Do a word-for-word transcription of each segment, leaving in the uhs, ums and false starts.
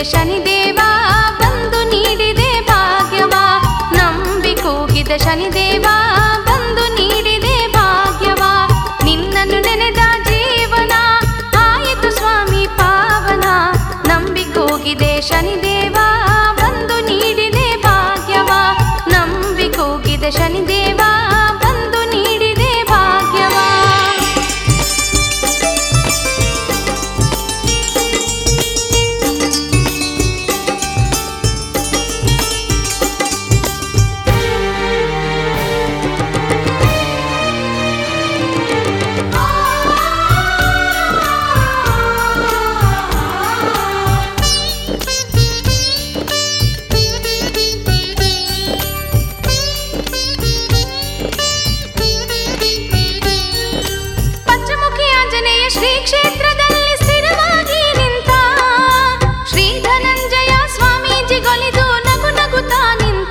ಶನಿದೇವ ಬಂದು ನೀಡಿದೆ ಭಾಗ್ಯವ. ನಂಬಿ ಕೂಗಿದ ಶನಿದೇವ ಬಂದು ನೀಡಿದೆ ಭಾಗ್ಯವ. ನಿನ್ನನ್ನು ನೆನೆದ ಜೀವನ ಆಯಿತು ಸ್ವಾಮಿ ಪಾವನ. ನಂಬಿ ಕೂಗಿದೆ ಶನಿದೇವ ಬಂದು ನೀಡಿದೆ ಭಾಗ್ಯವ. ನಂಬಿ ಕೂಗಿದ ಶನಿದೇವ ಬಂದು ನೀಡಿದೆ ಭಾಗ್ಯವ. ಶ್ರೀ ಕ್ಷೇತ್ರದಲ್ಲಿ ಸ್ಥಿರವಾಗಿ ನಿಂತ ಶ್ರೀ ಧನಂಜಯ ಸ್ವಾಮೀಜಿ ಗೊಲಿದು ನಗು ನಗುತ್ತಾ ನಿಂತ.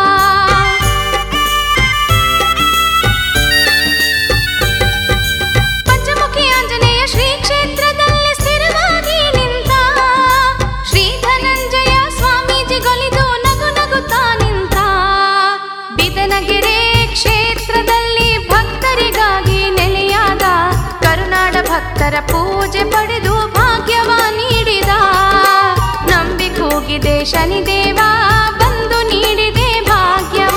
ಪಂಚಮುಖಿ ಆಂಜನೇಯ ಶ್ರೀ ಕ್ಷೇತ್ರದಲ್ಲಿ ಸ್ಥಿರವಾಗಿ ನಿಂತ ಶ್ರೀ ಧನಂಜಯ ಸ್ವಾಮೀಜಿ ಗೊಲಿದು ನಗು ನಗುತ್ತಾ ನಿಂತ. ಬಿದನಗೆರೆ ಕ್ಷೇತ್ರದಲ್ಲಿ ಭಕ್ತರಿಗಾಗಿ ನೆಲೆಯಾದ ಕರುನಾಡ ಭಕ್ತರ ಪೂಜೆ ಪಡೆದು ಭಾಗ್ಯವ ನೀಡಿದ. ನಂಬಿ ಕೂಗಿದೆ ಶನಿದೇವ ಬಂದು ನೀಡಿದೆ ಭಾಗ್ಯವ.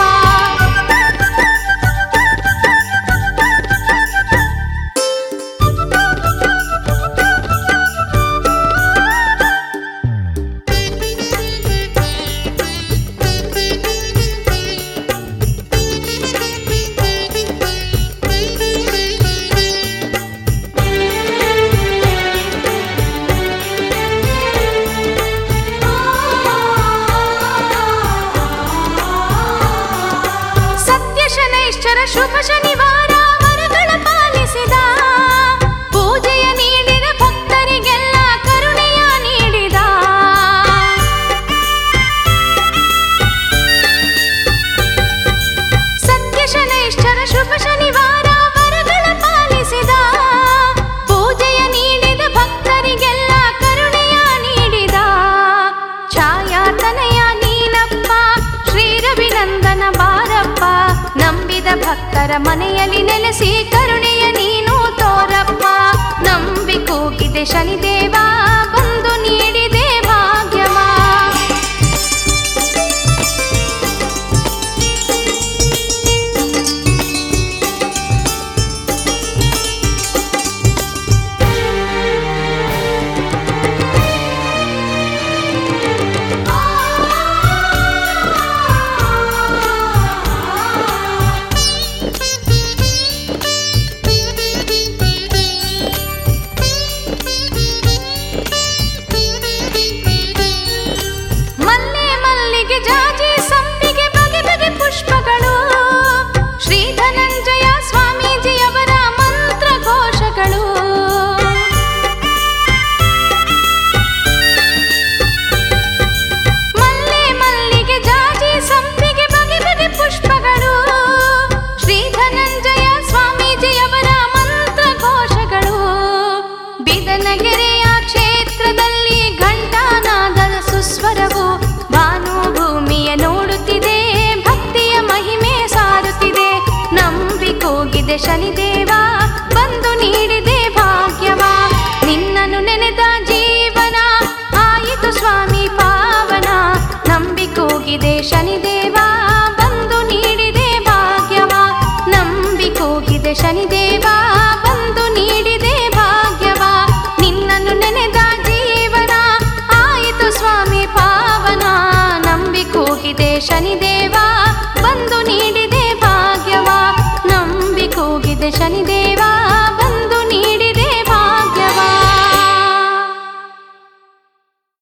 ಶುಭ ಶನಿವಾರ ವರಗಳ ಪಾಲಿಸಿದ ಪೂಜೆಯ ನೀಡಿದ ಭಕ್ತರಿಗೆಲ್ಲ ಕರುಣೆಯ ನೀಡಿದ. ಸತ್ಯ ಶನೈಶ್ಚರ ಶುಭ ಶನಿವಾರ ವರಗಳ ಪಾಲಿಸಿದ ಪೂಜೆಯ ನೀಡಿದ ಭಕ್ತರಿಗೆಲ್ಲ ಕರುಣೆಯ ನೀಡಿದ. ಛಾಯಾತನಯ ನೀನಪ್ಪ ಶ್ರೀ ರವಿನಂದನ ಬಾರಪ್ಪ. ನಂಬಿದ ಭಕ್ತರ ಮನೆಯಲ್ಲಿ ನೆಲೆಸಿ ಕರುಣೆಯ ನೀನು ತೋರಪ್ಪ. ನಂಬಿ ಕೂಗಿದೆ ಶನಿದೇವ ಬಂದು ನೀಡಿದೆ ಭಾಗ್ಯವ. ಬಿದನಗೆರೆಯ ಕ್ಷೇತ್ರದಲ್ಲಿ ಘಂಟಾನಾದದ ಸುಸ್ವರವು ಭಾನು ಭೂಮಿಯ ನೋಡುತ್ತಿದೆ. ಭಕ್ತಿಯ ಮಹಿಮೆ ಸಾರುತ್ತಿದೆ. ನಂಬಿ ಕೂಗಿದೆ ಶನಿದೇವ ಬಂದು ನೀಡಿದೆ ಭಾಗ್ಯವ. ನಿನ್ನನ್ನು ನೆನೆದ ಜೀವನ ಆಯಿತು ಸ್ವಾಮಿ ಪಾವನ. ನಂಬಿ ಕೂಗಿದೆ ಶನಿದೇವ ಬಂದು ನೀಡಿದೆ ಭಾಗ್ಯವ. ನಂಬಿ ಕೂಗಿದೆ ಶನಿದೇವ ಬಂದು ನೀಡಿದೆ ಭಾಗ್ಯವ. ನಿನ್ನನ್ನು ನೆನೆದ ಜೀವನ ಆಯಿತು ಸ್ವಾಮಿ ಪಾವನ. ನಂಬಿ ಕೂಗಿದೆ ಶನಿದೇವ ಬಂದು ನೀಡಿದೆ ಭಾಗ್ಯವ. ನಂಬಿ ಕೂಗಿದೆ ಶನಿದೇವ